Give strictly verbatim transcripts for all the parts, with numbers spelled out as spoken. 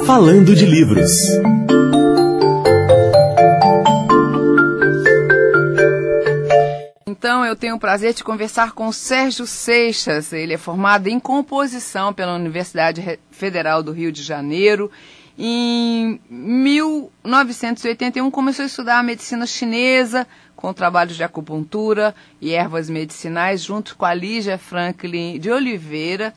Falando de Livros. Então, eu tenho o prazer de conversar com o Sérgio Seixas. Ele é formado em composição pela Universidade Federal do Rio de Janeiro. Em mil novecentos e oitenta e um, começou a estudar a medicina chinesa, com trabalhos de acupuntura e ervas medicinais, junto com a Lígia Franklin de Oliveira,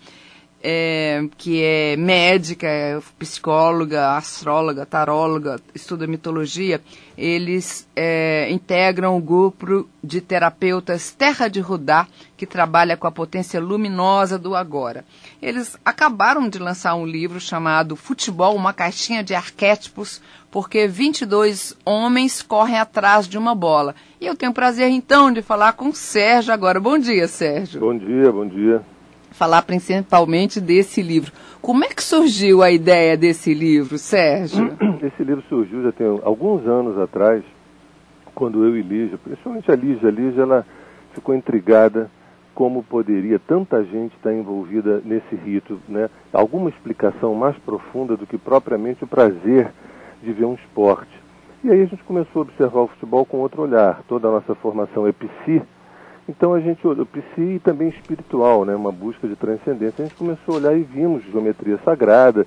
é, que é médica, é psicóloga, astróloga, taróloga, estuda mitologia. Eles é, integram o grupo de terapeutas Terra de Rudá, que trabalha com a potência luminosa do agora. Eles acabaram de lançar um livro chamado Futebol, uma caixinha de arquétipos, porque vinte e dois homens correm atrás de uma bola. E eu tenho o prazer, então, de falar com o Sérgio agora. Bom dia, Sérgio. Bom dia, bom dia. Falar principalmente desse livro. Como é que surgiu a ideia desse livro, Sérgio? Esse livro surgiu já tem alguns anos atrás, quando eu e Lígia, principalmente a Lígia, a Lígia, ela ficou intrigada como poderia tanta gente estar envolvida nesse rito, né? Alguma explicação mais profunda do que propriamente o prazer de ver um esporte. E aí a gente começou a observar o futebol com outro olhar. Toda a nossa formação é psi, então a gente olhou psi e também espiritual, né? Uma busca de transcendência. A gente começou a olhar e vimos geometria sagrada,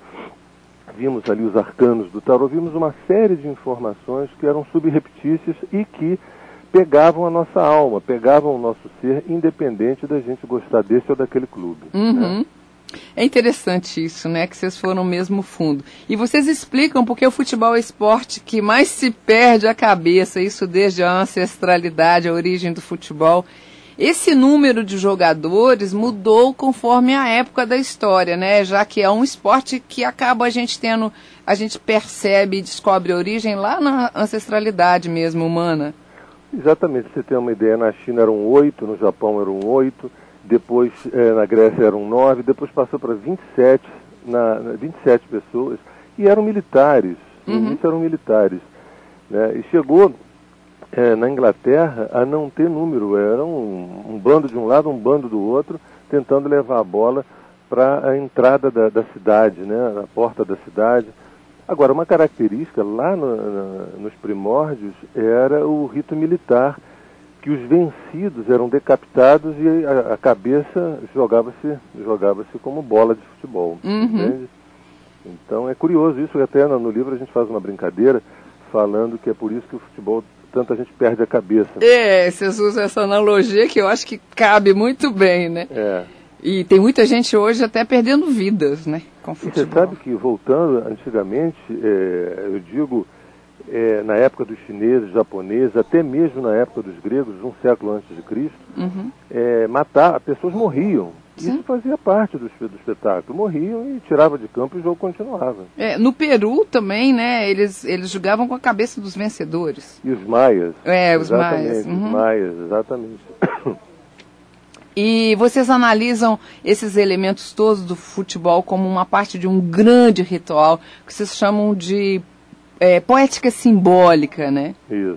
vimos ali os arcanos do tarô, vimos uma série de informações que eram subreptícias e que pegavam a nossa alma, pegavam o nosso ser, independente da gente gostar desse ou daquele clube. Uhum. Né? É interessante isso, né? Que vocês foram no mesmo fundo. E vocês explicam porque o futebol é o esporte que mais se perde a cabeça, isso desde a ancestralidade, a origem do futebol. Esse número de jogadores mudou conforme a época da história, né? Já que é um esporte que acaba a gente tendo, a gente percebe e descobre a origem lá na ancestralidade mesmo, humana. Exatamente, você tem uma ideia, na China eram oito, no Japão eram oito, depois eh, na Grécia eram nove, depois passou para vinte e sete, na, na, vinte e sete pessoas, e eram militares, no Uhum. início eram militares, né? E chegou eh, na Inglaterra a não ter número, era um, um bando de um lado, um bando do outro, tentando levar a bola para a entrada da, da cidade, né? Na porta da cidade. Agora, uma característica lá no, na, nos primórdios era o rito militar, que os vencidos eram decapitados e a, a cabeça jogava-se jogava-se como bola de futebol. Uhum. Entende? Então é curioso isso, até no, no livro a gente faz uma brincadeira falando que é por isso que o futebol, tanta gente perde a cabeça. É, vocês usam essa analogia que eu acho que cabe muito bem, né? É. E tem muita gente hoje até perdendo vidas, né, com futebol. E você sabe que, voltando antigamente, é, eu digo, é, na época dos chineses, japoneses, até mesmo na época dos gregos, um século antes de Cristo, Uhum. é, matar, pessoas morriam. Sim. Isso fazia parte do, do espetáculo. Morriam e tirava de campo e o jogo continuava. É, no Peru também, né, eles, eles jogavam com a cabeça dos vencedores. E os maias. É, os exatamente, maias. Uhum. Os maias, exatamente. E vocês analisam esses elementos todos do futebol como uma parte de um grande ritual que vocês chamam de é, poética simbólica, né? Isso.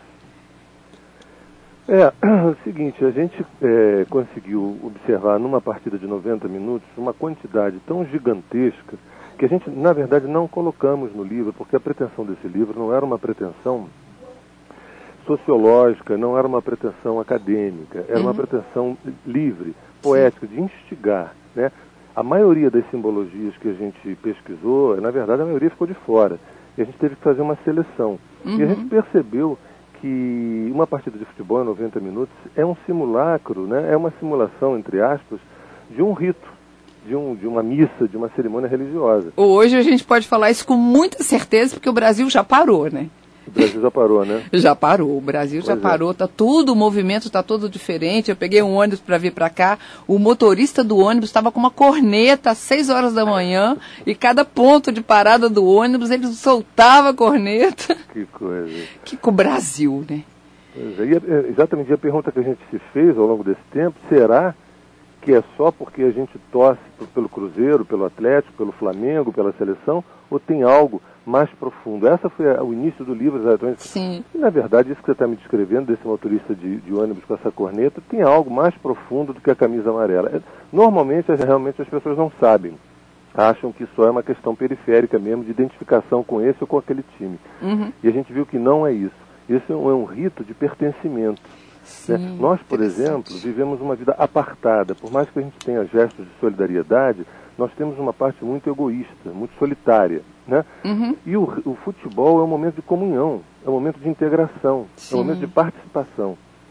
É, é o seguinte, a gente é, conseguiu observar numa partida de noventa minutos uma quantidade tão gigantesca que a gente, na verdade, não colocamos no livro, porque a pretensão desse livro não era uma pretensão sociológica, não era uma pretensão acadêmica, era Uhum. uma pretensão livre, poética, de instigar, né? A maioria das simbologias que a gente pesquisou, na verdade, a maioria ficou de fora. E a gente teve que fazer uma seleção. Uhum. E a gente percebeu que uma partida de futebol em noventa minutos é um simulacro, né? É uma simulação, entre aspas, de um rito, de, um, de uma missa, de uma cerimônia religiosa. Hoje a gente pode falar isso com muita certeza, porque o Brasil já parou, né? O Brasil já parou, né? Já parou, o Brasil já Pois é. parou, tá tudo, o movimento tá todo diferente. Eu peguei um ônibus para vir para cá, o motorista do ônibus estava com uma corneta às seis horas da manhã e cada ponto de parada do ônibus ele soltava a corneta. Que coisa. Que com o Brasil, né? Pois é. E é, exatamente a pergunta que a gente se fez ao longo desse tempo, será que é só porque a gente torce pelo Cruzeiro, pelo Atlético, pelo Flamengo, pela seleção, ou tem algo mais profundo? Essa foi a, o início do livro, exatamente. Sim. E, na verdade, isso que você está me descrevendo, desse motorista de, de ônibus com essa corneta, tem algo mais profundo do que a camisa amarela. É, normalmente, realmente, as pessoas não sabem. acham que só é uma questão periférica mesmo, de identificação com esse ou com aquele time. Uhum. E a gente viu que não é isso. Esse é um, é um rito de pertencimento. Sim, né? Nós, por exemplo, vivemos uma vida apartada. Por mais que a gente tenha gestos de solidariedade, nós temos uma parte muito egoísta, muito solitária. Né? Uhum. E o, o futebol é um momento de comunhão, é um momento de integração, Sim. é um momento de participação.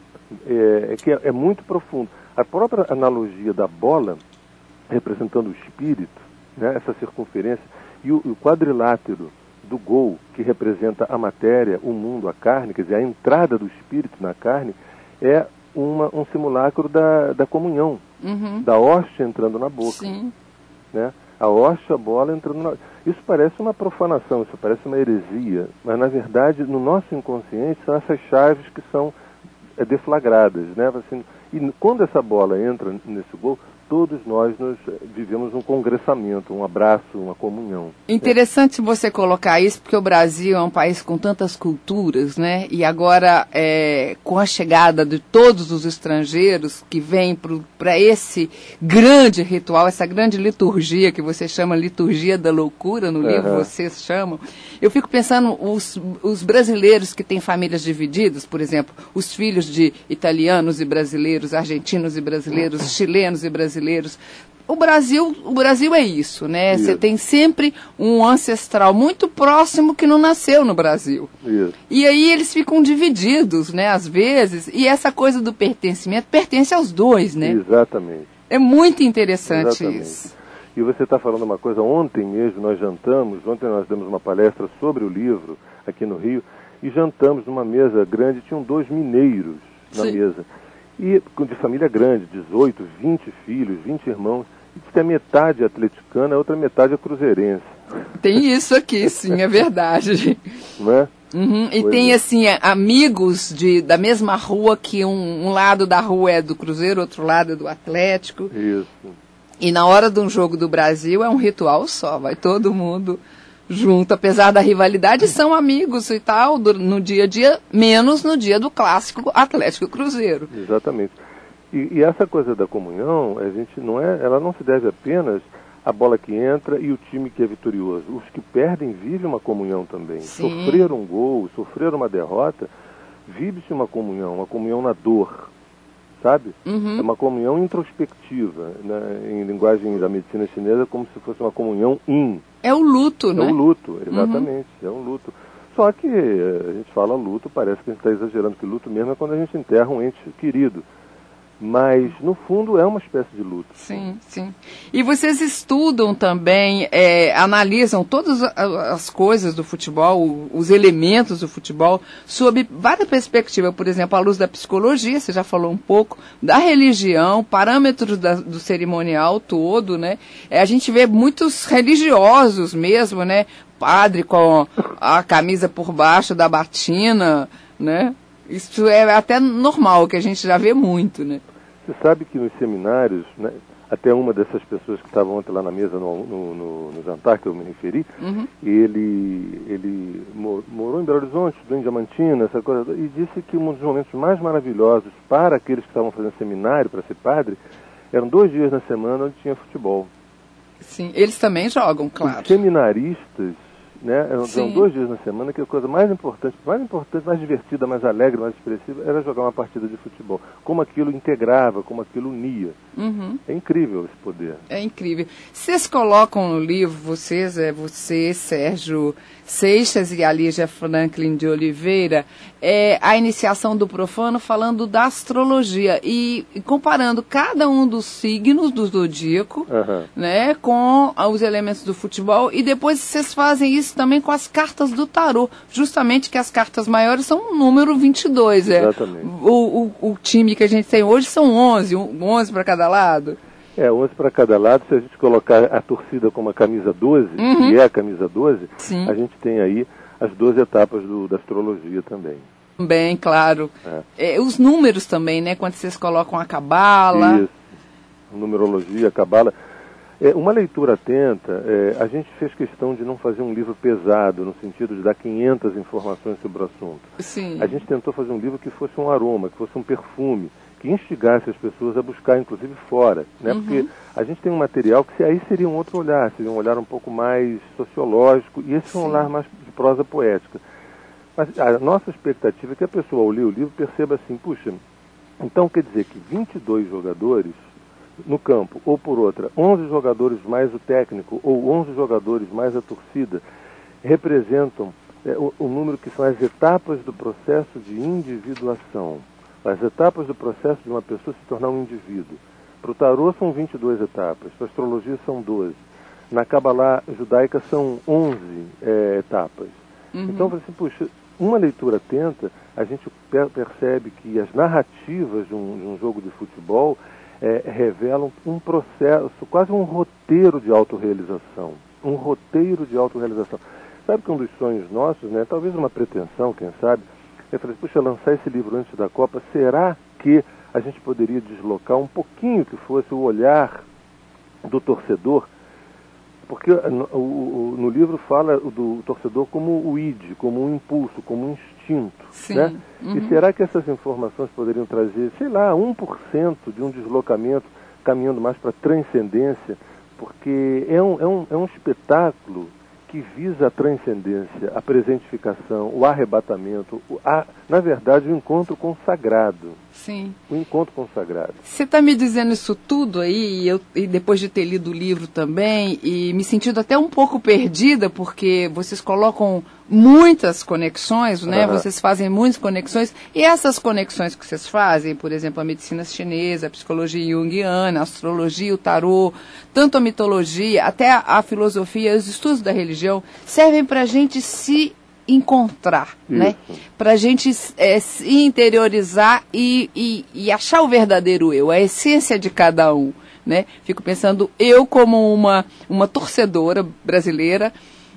É, é que é, é muito profundo. A própria analogia da bola, representando o espírito, né, essa circunferência, e o, o quadrilátero do gol, que representa a matéria, o mundo, a carne, quer dizer, a entrada do espírito na carne, é uma, um simulacro da, da comunhão, uhum. da hóstia entrando na boca. Sim. Né? A hóstia, a bola entrando na... Isso parece uma profanação, isso parece uma heresia, mas na verdade, no nosso inconsciente, são essas chaves que são é, deflagradas, né? Assim, e quando essa bola entra nesse gol, todos nós nos vivemos um congressamento, um abraço, uma comunhão. Interessante né? você colocar isso, porque o Brasil é um país com tantas culturas, né? E agora, é, com a chegada de todos os estrangeiros que vêm para esse grande ritual, essa grande liturgia, que você chama liturgia da loucura, no livro uhum. vocês chamam, eu fico pensando, os, os brasileiros que têm famílias divididas, por exemplo, os filhos de italianos e brasileiros, argentinos e brasileiros, uhum. chilenos e brasileiros, brasileiros. O Brasil, o Brasil é isso, né? Você tem sempre um ancestral muito próximo que não nasceu no Brasil. Isso. E aí eles ficam divididos, né? Às vezes. E essa coisa do pertencimento pertence aos dois, né? Exatamente. É muito interessante Exatamente. Isso. E você está falando uma coisa, ontem mesmo nós jantamos, ontem nós demos uma palestra sobre o livro aqui no Rio, e jantamos numa mesa grande, tinham dois mineiros na Sim. mesa. E de família grande, dezoito, vinte filhos, vinte irmãos, e diz que a metade é atleticana, a outra metade é cruzeirense. Tem isso aqui, sim, é verdade. Não é? Uhum. E pois tem, é. assim, amigos de, da mesma rua, que um, um lado da rua é do Cruzeiro, outro lado é do Atlético. Isso. E na hora de um jogo do Brasil é um ritual só, vai todo mundo junto, apesar da rivalidade, são amigos e tal, do, no dia a dia, menos no dia do clássico Atlético Cruzeiro. Exatamente. E, e essa coisa da comunhão, a gente não é, ela não se deve apenas à bola que entra e o time que é vitorioso. Os que perdem vivem uma comunhão também. Sim. Sofrer um gol, sofrer uma derrota, vive-se uma comunhão, uma comunhão na dor, sabe? Uhum. É uma comunhão introspectiva, né? Em linguagem da medicina chinesa, como se fosse uma comunhão yin. É o luto, né? É o luto, exatamente, uhum. é um luto. Só que a gente fala luto, parece que a gente está exagerando, que luto mesmo é quando a gente enterra um ente querido. Mas, no fundo, é uma espécie de luto. Sim, sim. E vocês estudam também, é, analisam todas as coisas do futebol, os elementos do futebol, sob várias perspectivas. Por exemplo, à luz da psicologia, você já falou um pouco, da religião, parâmetros da, do cerimonial todo, né? É, a gente vê muitos religiosos mesmo, né? Padre com a camisa por baixo da batina, né? Isso é até normal, que a gente já vê muito, né? Você sabe que nos seminários, né, até uma dessas pessoas que estavam ontem lá na mesa no, no, no, no jantar, que eu me referi, uhum. ele, ele morou em Belo Horizonte, estudou em Diamantina, essa coisa, e disse que um dos momentos mais maravilhosos para aqueles que estavam fazendo seminário para ser padre, eram dois dias na semana onde tinha futebol. Sim, eles também jogam, claro. Os seminaristas, né, eram dois dias na semana, que a coisa mais importante, mais importante, mais divertida, mais alegre, mais expressiva, era jogar uma partida de futebol. Como aquilo integrava, como aquilo unia. Uhum. É incrível esse poder. É incrível. Vocês colocam no livro, vocês, é você, Sérgio Seixas e a Lígia Franklin de Oliveira, é, a iniciação do profano falando da astrologia e, e comparando cada um dos signos do zodíaco, uhum. né, com os elementos do futebol, e depois vocês fazem isso também com as cartas do tarô, justamente que as cartas maiores são o número vinte e dois. É. Exatamente. O, o, o time que a gente tem hoje são onze, onze para cada lado. É, onze para cada lado. Se a gente colocar a torcida como a camisa doze, uhum. que é a camisa doze, Sim. a gente tem aí as doze etapas do, da astrologia também. Bem, claro. É. É, os números também, né? Quando vocês colocam a cabala. Isso, numerologia, a cabala. É, uma leitura atenta, é, a gente fez questão de não fazer um livro pesado, no sentido de dar quinhentas informações sobre o assunto. Sim. A gente tentou fazer um livro que fosse um aroma, que fosse um perfume, que instigasse as pessoas a buscar, inclusive, fora, né? Uhum. Porque a gente tem um material que aí seria um outro olhar, seria um olhar um pouco mais sociológico, e esse é um Sim. olhar mais de prosa poética. Mas a nossa expectativa é que a pessoa, ao ler o livro, perceba assim, puxa, então quer dizer que vinte e dois jogadores no campo, ou por outra, onze jogadores mais o técnico, ou onze jogadores mais a torcida, representam é, o, o número que são as etapas do processo de individuação, as etapas do processo de uma pessoa se tornar um indivíduo. Para o tarô são vinte e duas etapas, para a astrologia são doze, na Cabalá judaica são onze é, etapas. Uhum. Então, você, puxa, uma leitura atenta, a gente per percebe que as narrativas de um, de um jogo de futebol é, revelam um processo, quase um roteiro de autorrealização. Um roteiro de autorrealização. Sabe que um dos sonhos nossos, né, talvez uma pretensão, quem sabe, eu falei, puxa, lançar esse livro antes da Copa, será que a gente poderia deslocar um pouquinho que fosse o olhar do torcedor? Porque no, o, no livro fala do torcedor como o id, como um impulso, como um instinto. Sim. Né? Uhum. E será que essas informações poderiam trazer, sei lá, um por cento de um deslocamento caminhando mais para a transcendência? Porque é um, é, um, é um espetáculo que visa a transcendência, a presentificação, o arrebatamento, o, a, na verdade, o encontro com o sagrado. Sim. O encontro com o sagrado. Você está me dizendo isso tudo aí, e, eu, e depois de ter lido o livro também, e me sentindo até um pouco perdida, porque vocês colocam muitas conexões, né? Uhum. Vocês fazem muitas conexões, e essas conexões que vocês fazem, por exemplo, a medicina chinesa, a psicologia junguiana, a astrologia, o tarô, tanto a mitologia, até a, a filosofia, os estudos da religião, servem para a gente se encontrar, isso, né? Para a gente é, se interiorizar e, e, e achar o verdadeiro eu, a essência de cada um, né? Fico pensando eu como uma, uma torcedora brasileira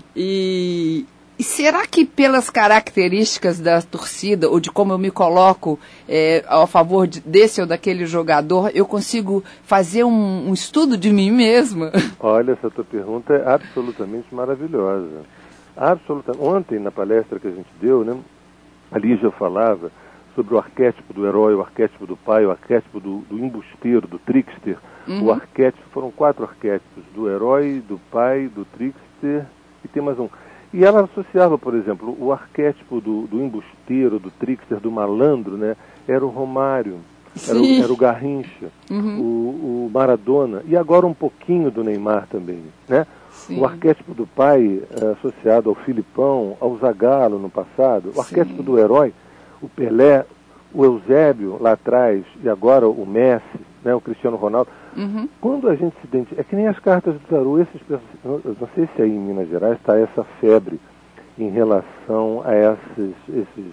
e, e será que pelas características da torcida ou de como eu me coloco é, a favor de, desse ou daquele jogador, eu consigo fazer um, um estudo de mim mesma? Olha, essa tua pergunta é absolutamente maravilhosa. Absolutamente. Ontem, na palestra que a gente deu, né, a Lígia falava sobre o arquétipo do herói, o arquétipo do pai, o arquétipo do, do embusteiro, do trickster. Uhum. O arquétipo, foram quatro arquétipos, do herói, do pai, do trickster e tem mais um. E ela associava, por exemplo, o arquétipo do, do embusteiro, do trickster, do malandro, né, era o Romário, era o, era o Garrincha, uhum. o, o Maradona, e agora um pouquinho do Neymar também, né? Sim. O arquétipo do pai é, associado ao Filipão, ao Zagallo no passado, o Sim. arquétipo do herói, o Pelé, o Eusébio lá atrás e agora o Messi, né, o Cristiano Ronaldo. Uhum. Quando a gente se identifica, é que nem as cartas do tarô, esses, não sei se aí em Minas Gerais está essa febre em relação a esses, esses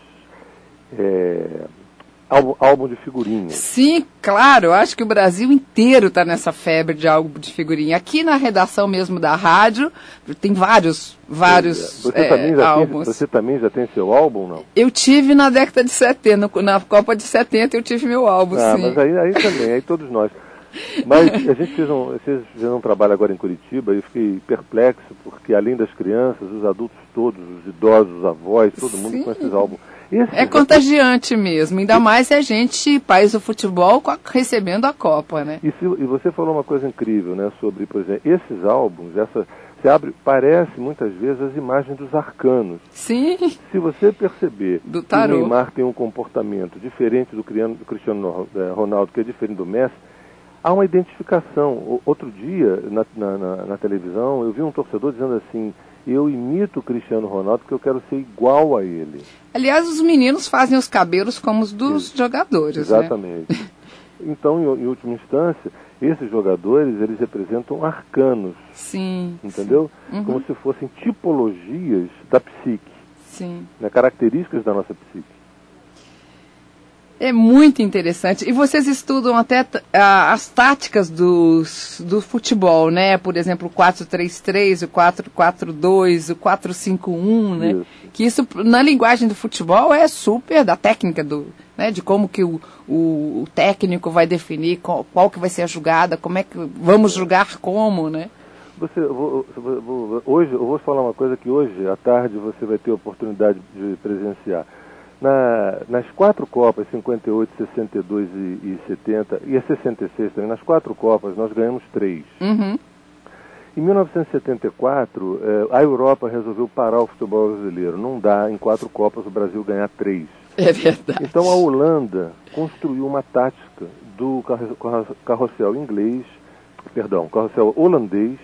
é, álbum, álbum de figurinhas. Sim, claro, eu acho que o Brasil inteiro está nessa febre de álbum de figurinha. Aqui na redação mesmo da rádio, tem vários, vários você, é, também já álbuns. Tem, você também já tem seu álbum, não? Eu tive na década de setenta, na Copa de setenta eu tive meu álbum, ah, sim. Mas aí, aí também, aí todos nós. Mas a gente fez um, vocês fizeram um trabalho agora em Curitiba e eu fiquei perplexo, porque além das crianças, os adultos todos, os idosos, os avós, todo mundo Sim. com esses álbuns. Esse é contagiante mesmo, ainda mais a gente, país do futebol, recebendo a Copa, né? E, se, e você falou uma coisa incrível, né, sobre, por exemplo, esses álbuns, essa, você abre, parece muitas vezes as imagens dos arcanos. Sim. Se você perceber do que o tarô. Neymar tem um comportamento diferente do, do Cristiano Ronaldo, que é diferente do Messi, há uma identificação. Outro dia, na, na, na, na televisão, eu vi um torcedor dizendo assim, eu imito o Cristiano Ronaldo porque eu quero ser igual a ele. Aliás, os meninos fazem os cabelos como os dos Sim. jogadores, Exatamente. Né? Então, em, em última instância, esses jogadores, eles representam arcanos. Sim. Entendeu? Sim. Uhum. Como se fossem tipologias da psique. Sim. Né? Características da nossa psique. É muito interessante. E vocês estudam até uh, as táticas dos, do futebol, né? Por exemplo, o quatro três três, o quatro quatro dois, o quatro cinco um, né? Isso. Que isso, na linguagem do futebol, é super da técnica, do, né? De como que o, o, o técnico vai definir qual, qual que vai ser a jogada, como é que vamos jogar como, né? Você, vou, vou, hoje, eu vou falar uma coisa que hoje, à tarde, você vai ter a oportunidade de presenciar. Na, nas quatro Copas, cinquenta e oito, sessenta e dois e, e setenta, e a sessenta e seis também, nas quatro Copas nós ganhamos três. Uhum. Em mil novecentos e setenta e quatro, eh, a Europa resolveu parar o futebol brasileiro. Não dá, em quatro Copas, o Brasil ganhar três. É verdade. Então a Holanda construiu uma tática do carrossel inglês, perdão, carrossel holandês,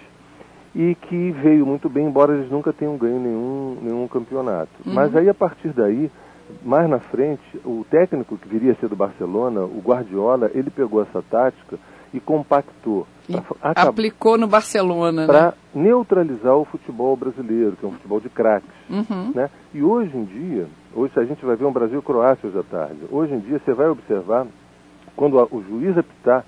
e que veio muito bem, embora eles nunca tenham ganho nenhum, nenhum campeonato. Uhum. Mas aí, a partir daí, mais na frente, o técnico que viria a ser do Barcelona, o Guardiola, ele pegou essa tática e compactou. E aplicou no Barcelona, para né? neutralizar o futebol brasileiro, que é um futebol de craques. Uhum. Né? E hoje em dia, hoje a gente vai ver um Brasil-Croácia hoje à tarde. Hoje em dia, você vai observar, quando a, o juiz apitar,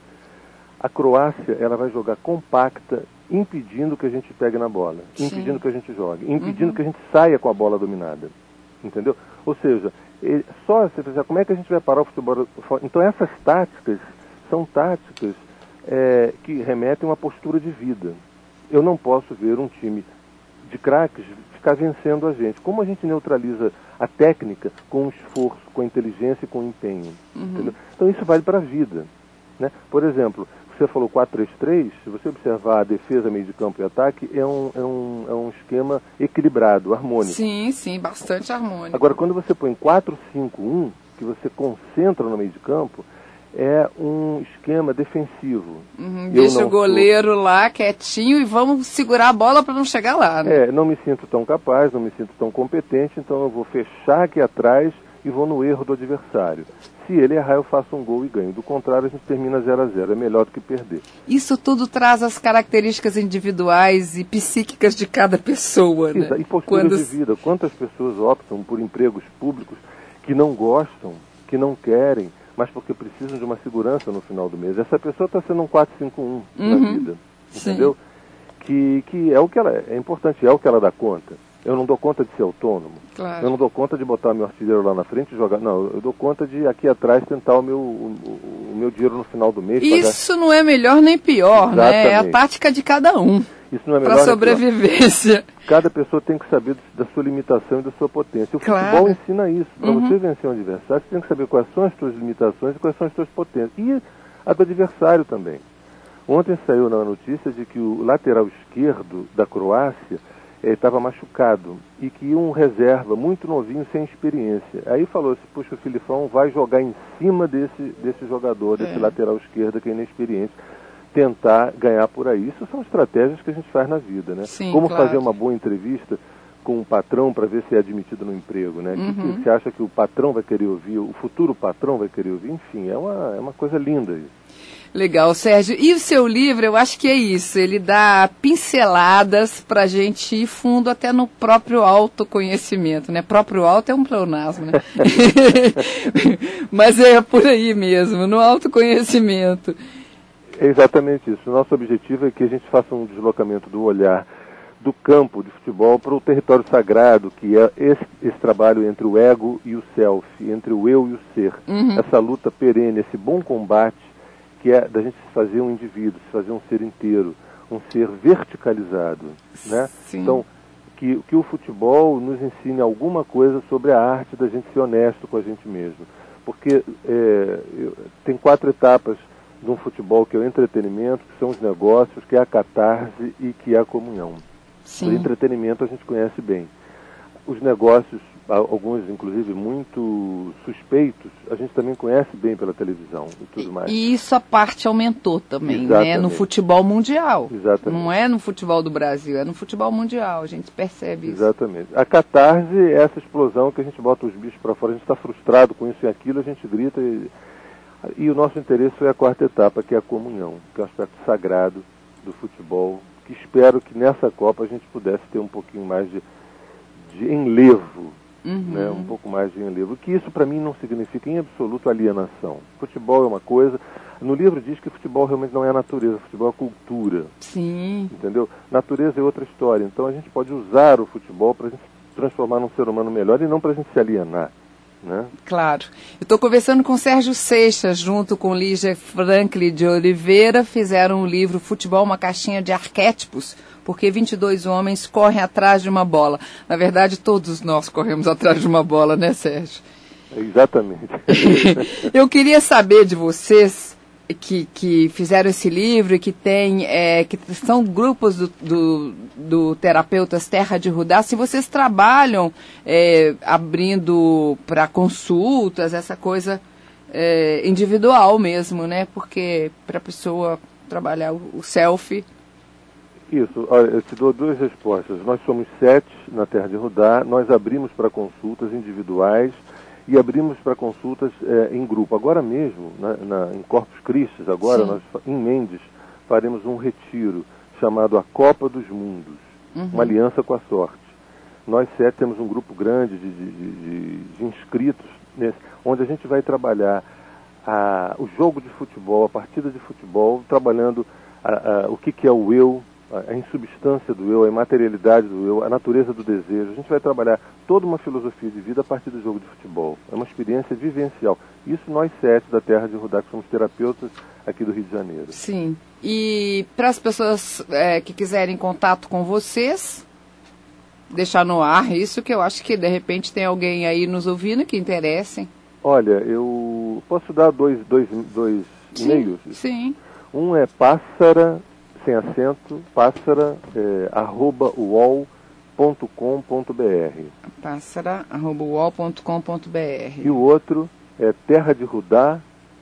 a Croácia ela vai jogar compacta, impedindo que a gente pegue na bola, Sim. impedindo que a gente jogue, impedindo uhum. que a gente saia com a bola dominada. Entendeu? Ou seja, ele, só você pensar, como é que a gente vai parar o futebol? Então essas táticas são táticas é, que remetem a uma postura de vida. Eu não posso ver um time de craques ficar vencendo a gente. Como a gente neutraliza a técnica com o esforço, com a inteligência e com o empenho. Uhum. Entendeu? Então isso vale para a vida. Né? Por exemplo, você falou quatro três três, se você observar a defesa, meio de campo e ataque, é um, é um, é um esquema equilibrado, harmônico. Sim, sim, bastante harmônico. Agora, quando você põe quatro cinco um, que você concentra no meio de campo, é um esquema defensivo. Uhum, deixa o goleiro sou... lá quietinho e vamos segurar a bola para não chegar lá. Né? É, não me sinto tão capaz, não me sinto tão competente, então eu vou fechar aqui atrás e vou no erro do adversário. Se ele errar, eu faço um gol e ganho. Do contrário, a gente termina zero a zero. É melhor do que perder. Isso tudo traz as características individuais e psíquicas de cada pessoa, né? E posturas Quando... de vida. Quantas pessoas optam por empregos públicos que não gostam, que não querem, mas porque precisam de uma segurança no final do mês? Essa pessoa está sendo um quatro cinco um uhum. na vida. Entendeu? Que, que é o que ela é. É importante, é o que ela dá conta. Eu não dou conta de ser autônomo. Claro. Eu não dou conta de botar meu artilheiro lá na frente e jogar. Não, eu dou conta de aqui atrás tentar o meu, o, o meu dinheiro no final do mês. Isso pagar... não é melhor nem pior, Exatamente. Né? É a tática de cada um. Isso não é melhor para sobrevivência. Cada pessoa tem que saber da sua limitação e da sua potência. O claro. futebol ensina isso. Para uhum. você vencer um adversário, você tem que saber quais são as suas limitações e quais são as suas potências. E a do adversário também. Ontem saiu na notícia de que o lateral esquerdo da Croácia estava machucado e que um reserva muito novinho, sem experiência. Aí falou assim, puxa, o Filipão vai jogar em cima desse, desse jogador, desse é. lateral esquerdo que é inexperiente, tentar ganhar por aí. Isso são estratégias que a gente faz na vida, né? Sim, Como claro. fazer uma boa entrevista com um patrão para ver se é admitido no emprego, né? Uhum. Que, que você acha que o patrão vai querer ouvir, o futuro patrão vai querer ouvir, enfim, é uma, é uma coisa linda isso. Legal, Sérgio. E o seu livro, eu acho que é isso, ele dá pinceladas para a gente ir fundo até no próprio autoconhecimento, né? Próprio auto é um pleonasmo, né? Mas é por aí mesmo, no autoconhecimento. É exatamente isso. O nosso objetivo é que a gente faça um deslocamento do olhar do campo de futebol para o território sagrado, que é esse, esse trabalho entre o ego e o self, entre o eu e o ser. Uhum. Essa luta perene, esse bom combate, que é da gente se fazer um indivíduo, se fazer um ser inteiro, um ser verticalizado, né? Sim. Então, que, que o futebol nos ensine alguma coisa sobre a arte da gente ser honesto com a gente mesmo. Porque é, eu, tem quatro etapas de um futebol, que é o entretenimento, que são os negócios, que é a catarse e que é a comunhão. Sim. O entretenimento a gente conhece bem. Os negócios, alguns inclusive muito suspeitos, a gente também conhece bem pela televisão e tudo mais. E isso a parte aumentou também, Exatamente. né? No futebol mundial. Exatamente. Não é no futebol do Brasil, é no futebol mundial, a gente percebe isso. Exatamente. A catarse é essa explosão que a gente bota os bichos para fora, a gente está frustrado com isso e aquilo, a gente grita e... E o nosso interesse foi a quarta etapa, que é a comunhão, que é um aspecto sagrado do futebol, que espero que nessa Copa a gente pudesse ter um pouquinho mais de, de enlevo, uhum. né? Um pouco mais de enlevo. Que isso para mim não significa em absoluto alienação. Futebol é uma coisa, no livro diz que futebol realmente não é a natureza, futebol é a cultura. Sim. Entendeu? Natureza é outra história, então a gente pode usar o futebol para a gente se transformar num ser humano melhor e não para a gente se alienar. Né? Claro. Eu estou conversando com Sérgio Seixas, junto com Lígia Franklin de Oliveira, fizeram o livro Futebol, uma caixinha de arquétipos, porque vinte e dois homens correm atrás de uma bola. Na verdade, todos nós corremos atrás de uma bola, né, Sérgio? Exatamente. Eu queria saber de vocês que, que fizeram esse livro e que, tem, é, que são grupos do, do, do Terapeutas Terra de Rudá, se vocês trabalham é, abrindo para consultas, essa coisa é, individual mesmo, né? Porque para a pessoa trabalhar o, o selfie... Isso, olha, eu te dou duas respostas. Nós somos sete na Terra de Rudá, nós abrimos para consultas individuais e abrimos para consultas é, em grupo. Agora mesmo, na, na, em Corpus Christi, agora, nós, em Mendes, faremos um retiro chamado A Copa dos Mundos, uhum. uma aliança com a sorte. Nós sete temos um grupo grande de, de, de, de inscritos, nesse, onde a gente vai trabalhar a, o jogo de futebol, a partida de futebol, trabalhando a, a, o que, que é o eu, a insubstância do eu, a imaterialidade do eu, a natureza do desejo. A gente vai trabalhar toda uma filosofia de vida a partir do jogo de futebol. É uma experiência vivencial. Isso nós sete da Terra de Rudá, que somos terapeutas aqui do Rio de Janeiro. Sim. E para as pessoas é, que quiserem contato com vocês, deixar no ar isso, que eu acho que de repente tem alguém aí nos ouvindo que interessem. Olha, eu posso dar dois, dois, dois sim, e-mails? Sim. Um é pássara, sem acento, pássara, é, arroba uol ponto com ponto br. Pássara, arroba uol ponto com ponto br. E o outro é terra de rudá,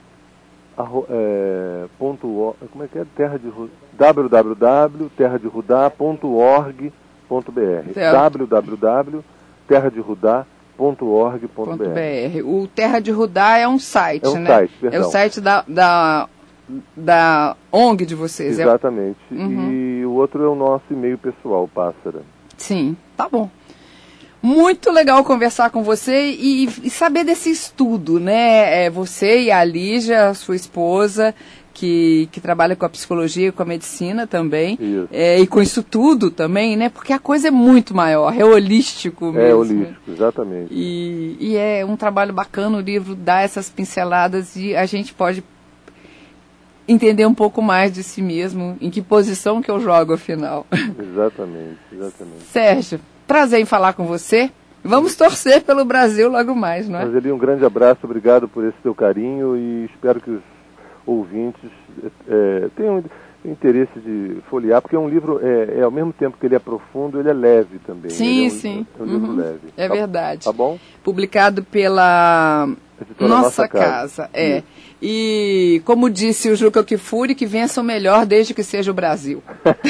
arro, é, ponto, como é que é? Terra de w w w ponto terra de rudá ponto org ponto br. w w w ponto terra de rudá ponto org ponto br. O Terra de Rudá é um site, é um né? Site, perdão. É o site da... da... da O N G de vocês. Exatamente. É... Uhum. E o outro é o nosso e-mail pessoal, Pássara. Sim, tá bom. Muito legal conversar com você e, e saber desse estudo, né? É você e a Lígia, sua esposa, que, que trabalha com a psicologia e com a medicina também. Isso. É, e com isso tudo também, né? Porque a coisa é muito maior, é holístico mesmo. É holístico, exatamente. E, e é um trabalho bacana, o livro dá essas pinceladas e a gente pode entender um pouco mais de si mesmo, em que posição que eu jogo, afinal. Exatamente, exatamente. Sérgio, prazer em falar com você. Vamos torcer pelo Brasil logo mais, não é? Mas, Eli, um grande abraço, obrigado por esse teu carinho e espero que os ouvintes é, tenham interesse de folhear, porque é um livro, é, é ao mesmo tempo que ele é profundo, ele é leve também. Sim, é um, sim. É um livro uhum. leve. É tá, verdade. Tá bom? Publicado pela Nossa, Nossa Casa. casa. É. Isso. E, como disse o Juca Kfouri, que vença o melhor desde que seja o Brasil.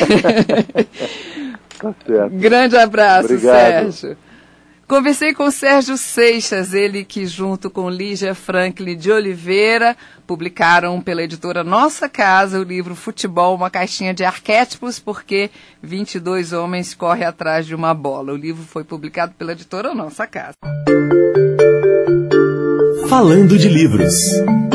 Tá certo. Grande abraço, Obrigado. Sérgio. Conversei com o Sérgio Seixas, ele que junto com Lígia Franklin de Oliveira publicaram pela editora Nossa Casa o livro Futebol, uma caixinha de arquétipos, porque vinte e dois homens correm atrás de uma bola. O livro foi publicado pela editora Nossa Casa. Falando de livros.